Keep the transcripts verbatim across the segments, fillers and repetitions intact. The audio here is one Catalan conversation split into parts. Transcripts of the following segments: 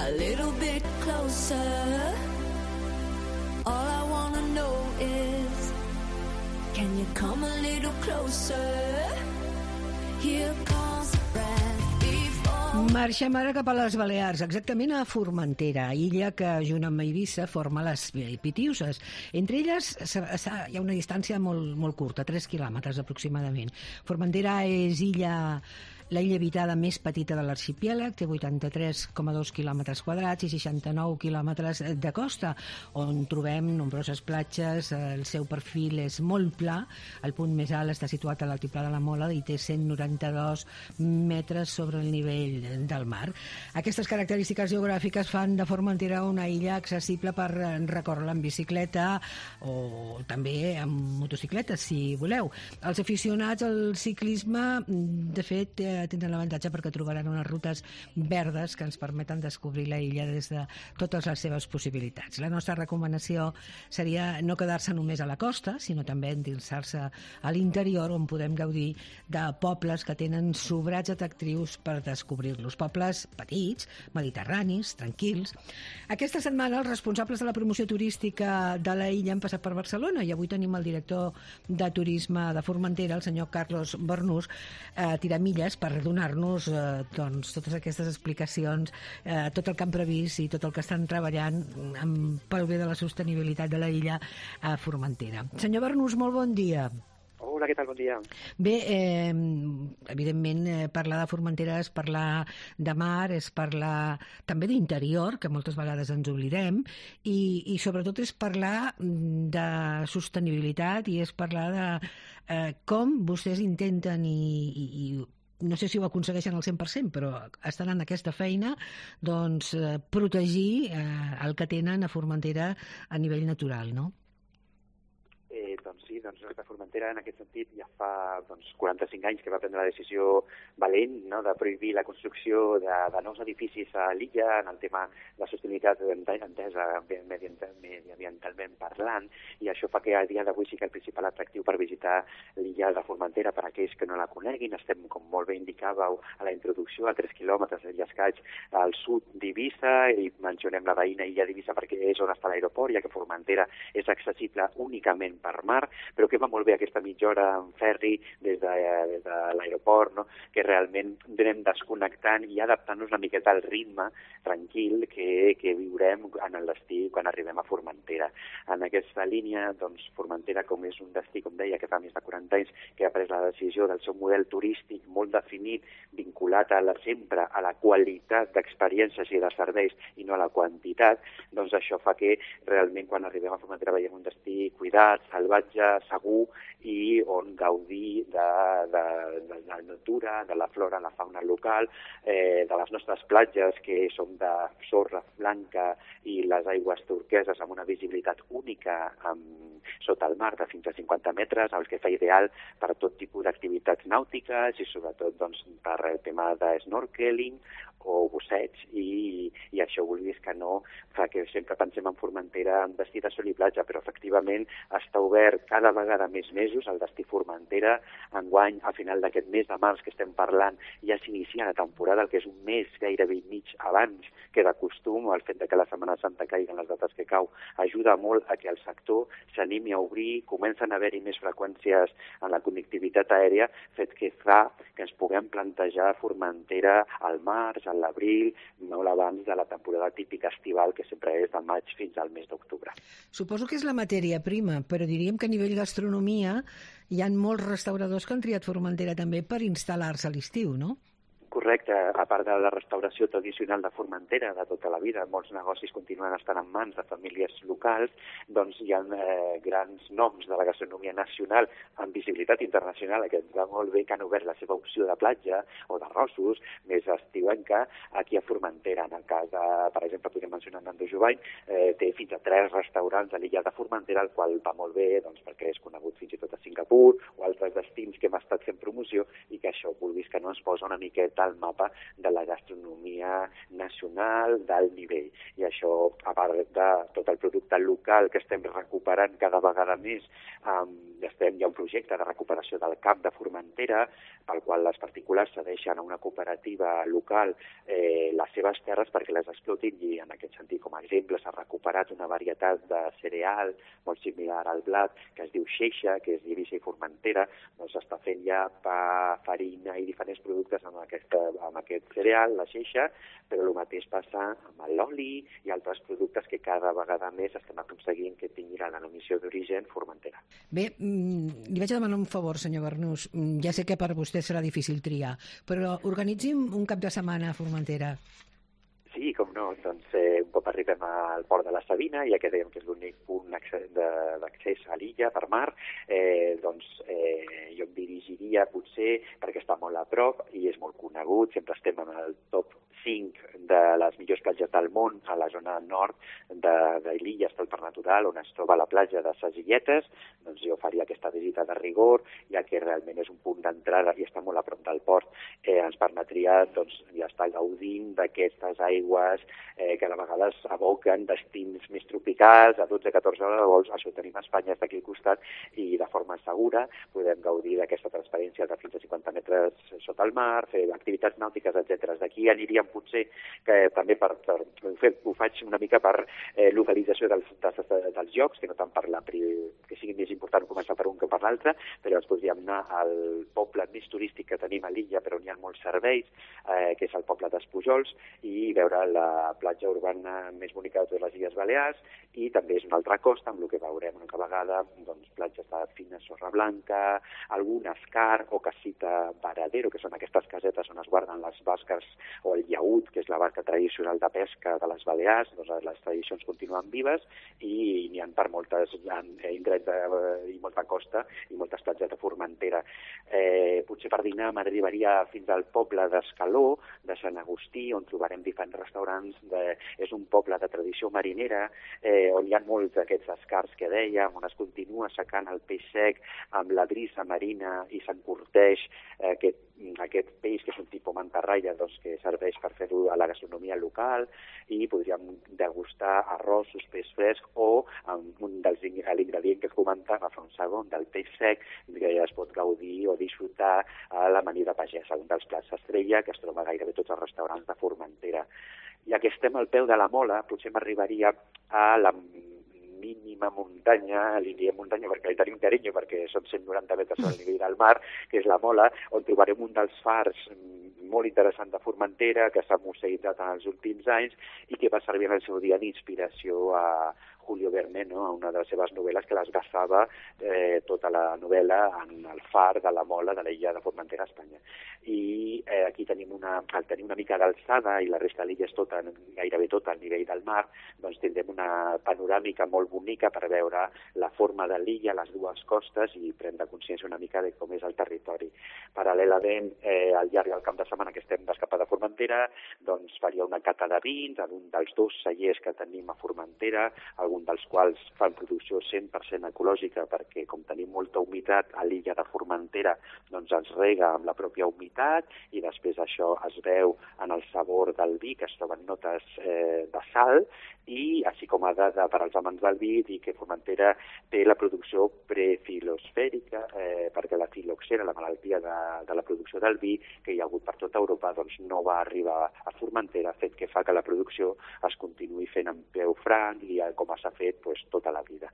a little bit closer. All I wanna know is, can you come a little closer? Here comes the breath before... Marxem ara cap a les Balears, exactament a Formentera, illa que, junt amb Eivissa, forma les Pitiüses. Entre elles hi ha una distància molt, molt curta, tres quilòmetres aproximadament. Formentera és illa... la illa habitada més petita de l'arxipèlag, té vuitanta-tres coma dos quilòmetres quadrats i seixanta-nou quilòmetres de costa, on trobem nombroses platges. El seu perfil és molt pla, el punt més alt està situat a l'altiplà de la Mola i té cent noranta-dos metres sobre el nivell del mar. Aquestes característiques geogràfiques fan de Formentera una illa accessible per recórrer-la en bicicleta o també amb motocicleta, si voleu. Els aficionats al ciclisme, de fet, tindran l'avantatge perquè trobaran unes rutes verdes que ens permeten descobrir la illa des de totes les seves possibilitats. La nostra recomanació seria no quedar-se només a la costa, sinó també endinsar-se a l'interior, on podem gaudir de pobles que tenen sobrats atractius per descobrir-los. Pobles petits, mediterranis, tranquils. Aquesta setmana els responsables de la promoció turística de la illa han passat per Barcelona i avui tenim el director de turisme de Formentera, el senyor Carlos Bernús, a Tiramilles, per donar-nos eh, doncs, totes aquestes explicacions, eh, tot el que han previst i tot el que estan treballant amb, pel bé de la sostenibilitat de la illa a Formentera. Senyor Bernús, molt bon dia. Hola, què tal? Bon dia. Bé, eh, evidentment, eh, parlar de Formentera és parlar de mar, és parlar també d'interior, que moltes vegades ens oblidem, i, i sobretot és parlar de sostenibilitat i és parlar de eh, com vostès intenten i, i, i no sé si ho aconsegueixen al cent per cent, però estan en aquesta feina, doncs, eh, protegir eh, el que tenen a Formentera a nivell natural, no? Eh, doncs sí, doncs des de Formentera en aquest sentit ja fa doncs, quaranta-cinc anys que va prendre la decisió valent, no?, de prohibir la construcció de, de nous edificis a l'illa en el tema de sostenibilitat entesa mediambientalment parlant, i això fa que a dia d'avui sí que el principal atractiu per visitar l'illa de Formentera, per aquells que no la coneguin, estem, com molt bé indicàveu a la introducció, a tres quilòmetres i escaig al sud d'Eivissa, i mencionem la veïna illa d'Eivissa perquè és on està l'aeroport, ja que Formentera és accessible únicament per mar, però que va molt bé aquesta mitja hora en ferri des de, des de l'aeroport, no?, que realment anem desconnectant i adaptant-nos una miqueta al ritme tranquil que, que viurem en el destí quan arribem a Formentera. En aquesta línia, doncs, Formentera, com és un destí, com deia, que fa més de quaranta anys que ha pres la decisió del seu model turístic molt definit, vinculat a la, sempre a la qualitat d'experiències i de serveis i no a la quantitat, doncs això fa que realment quan arribem a Formentera veiem un destí cuidat, salvatge, segur, i on gaudir de, de, de la natura, de la flora, la fauna local, eh, de les nostres platges, que són de sorra blanca i les aigües turqueses amb una visibilitat única amb, sota el mar de fins a cinquanta metres, el que fa ideal per a tot tipus d'activitats nàutiques i sobretot doncs, per el tema de snorkeling o busseig, i, i això, vulguis que no, fa que sempre pensem en Formentera en destí de sol i platja, però efectivament està obert cada vegada més mesos el destí Formentera. Enguany, a final d'aquest mes de març que estem parlant, ja s'inicia la temporada, el que és un mes gairebé mig abans que de costum. El fet de que la Setmana Santa caigui en les dates que cau ajuda molt a que el sector s'animi a obrir, comencen a haver-hi més freqüències en la connectivitat aèria, fet que fa que ens puguem plantejar Formentera al març, a l'abril, molt abans de la temporada típica estival, que sempre és de maig fins al mes d'octubre. Suposo que és la matèria prima, però diríem que a nivell gastronomia hi ha molts restauradors que han triat Formentera també per instal·lar-se a l'estiu, no? Correcte, a part de la restauració tradicional de Formentera de tota la vida, molts negocis continuen estant en mans de famílies locals, doncs hi ha eh, grans noms de la gastronomia nacional amb visibilitat internacional, que ens va molt bé, que han obert la seva opció de platja o d'arrossos més estiuenca aquí a Formentera. En el cas de, per exemple, podríem mencionar Nando Jovany, eh, té fins a tres restaurants a l'illa de Formentera, el qual va molt bé doncs, perquè és conegut fins i tot a Singapur o altres destins que hem estat fent promoció, i que això, vulguis que no, ens posa una miqueta al mapa de la gastronomia nacional d'alt nivell. I això, a part de tot el producte local que estem recuperant cada vegada més, um, estem, hi ha un projecte de recuperació del Camp de Formentera, pel qual les particulars cedeixen a una cooperativa local eh, les seves terres perquè les explotin, i en aquest sentit, com a exemple, s'ha recuperat una varietat de cereal molt similar al blat, que es diu xeixa, que és d'Eivissa i Formentera, doncs s'està fent ja pa, farina i diferents productes amb, aquesta, amb aquest cereal, la xeixa, però el mateix passa amb l'oli i altres productes que cada vegada més estem aconseguint que tinguin la denominació d'origen Formentera. Bé, li vaig demanar un favor, senyor Bernús. Ja sé que per vostè serà difícil triar, però organitzem un cap de setmana a Formentera. Sí, com no, doncs eh, un cop arribem al port de la Sabina, ja que dèiem que és l'únic punt d'accés a l'illa per mar, eh, doncs eh, jo em dirigiria potser, perquè està molt a prop i és molt conegut, sempre estem en el top cinc de les millors platges del món, a la zona nord de, de l'illa està el Parc Natural, on es troba la platja de Ses Illetes, doncs jo faria aquesta visita de rigor, ja que realment és un punt d'entrada i està molt a prop del port, eh, ens permetria doncs, ja estar gaudint d'aquestes aigües eh, que a vegades aboquen destins més tropicals, a dotze a catorze hores de vols, això ho tenim a Espanya, està aquí al costat, i de forma segura podem gaudir d'aquesta transparència de fins a cinquanta metres sota el mar, fer activitats nàutiques, etcètera. D'aquí aniríem potser que també per, per, ho faig una mica per eh, localització dels, dels, dels llocs, que no tant per la, que sigui més important començar per un que per l'altre, però ens podríem anar al poble més turístic que tenim a l'illa, però on hi ha molts serveis, eh, que és el poble d'Espujols, i veure la platja urbana més bonica de totes les Illes Balears, i també és una altra costa, amb el que veurem una vegada, doncs, platges de fina sorra blanca, algun escar o casita varadero, que són aquestes casetes on es guarden les basques o el llaüt, que és la barca tradicional de pesca de les Balears, doncs les tradicions continuen vives i n'hi ha per moltes indrets de, i molta costa i moltes platges de Formentera. Eh, potser per dinar m'arribaria fins al poble d'Escaló, de Sant Agustí, on trobarem diferents restaurants. De, és un poble de tradició marinera, eh, on hi ha molts d'aquests escars que dèiem, on es continua secant el peix sec amb la brisa marina i s'encurteix eh, aquest, aquest peix, que és un tipus mantarralla, doncs, que serveix per fer-ho a la gastronomia local, i podríem degustar arrossos, peix fresc, o amb un dels l'ingredient que comentava fa un segon, del peix sec, que ja es pot gaudir o disfrutar a la manida pagesa, un dels plats estrella que es troba gairebé tots els restaurants de Formentera. Ja que estem al peu de la Mola, potser m'arribaria a la mínima muntanya, li diem muntanya perquè hi tenim carinyo, perquè són cent noranta metres al nivell del mar, que és la Mola, on trobarem un dels fars molt interessant de Formentera, que s'ha museïtzat en els últims anys i que va servir en el seu dia d'inspiració a Julio Verne, no? A una de les seves novel·les, que les basava eh, tota la novel·la en el far de la Mola de l'illa de Formentera, a Espanya. I eh, aquí tenim una, al tenir una mica d'alçada i la resta de l'illa és tota, gairebé tota al nivell del mar, doncs tindrem una panoràmica molt bonica per veure la forma de l'illa, les dues costes, i prendre consciència una mica de com és el territori. Paral·lelament, eh, al llarg del cap de setmana que estem d'escapada a Formentera, doncs faria una cata de vins en un dels dos cellers que tenim a Formentera, algun dels quals fan producció cent per cent ecològica, perquè com tenim molta humitat a l'illa de Formentera, doncs es rega amb la pròpia humitat, i després això es veu en el sabor del vi, que es troben notes eh, de sal, i així com a dada per als amants del vi, dir que Formentera té la producció prefilosfèrica, eh, perquè la filoxera, la malaltia de, de la producció del vi, que hi ha hagut per tota Europa, doncs no va arribar a Formentera, fet que fa que la producció es continuï fent en peu franc i com s'ha fet pues, tota la vida.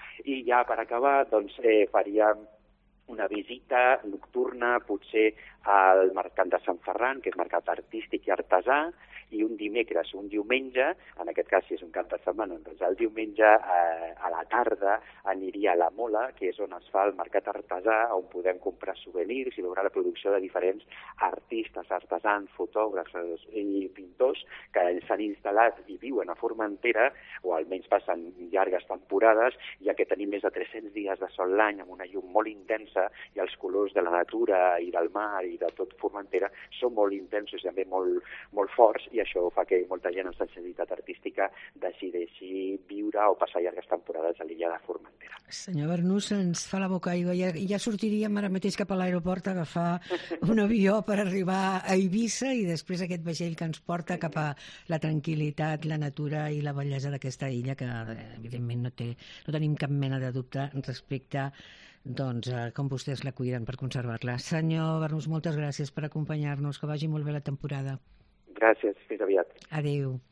I ja per acabar, doncs, eh, faríem una visita nocturna, potser al Mercat de Sant Ferran, que és mercat artístic i artesà, i un dimecres, un diumenge, en aquest cas si és un cap de setmana, doncs el diumenge eh, a la tarda aniria a la Mola, que és on es fa el mercat artesà, on podem comprar souvenirs i veure la producció de diferents artistes, artesans, fotògrafs i pintors que s'han instal·lat i viuen a Formentera, o almenys passen llargues temporades, ja que tenim més de tres-cents dies de sol l'any amb una llum molt intensa, bellesa i els colors de la natura i del mar i de tot Formentera són molt intensos i també molt, molt forts, i això fa que molta gent amb sensibilitat artística decideixi viure o passar llargues temporades a l'illa de Formentera. Senyor Bernús, ens fa la boca aigua. Ja, ja sortiríem ara mateix cap a l'aeroport a agafar un avió per arribar a Eivissa i després aquest vaixell que ens porta cap a la tranquil·litat, la natura i la bellesa d'aquesta illa que, evidentment, no, té, no tenim cap mena de dubte respecte doncs, a com vostès la cuiden per conservar-la. Senyor Bernús, moltes gràcies per acompanyar-nos. Que vagi molt bé la temporada. Gràcies, fins aviat. Adéu.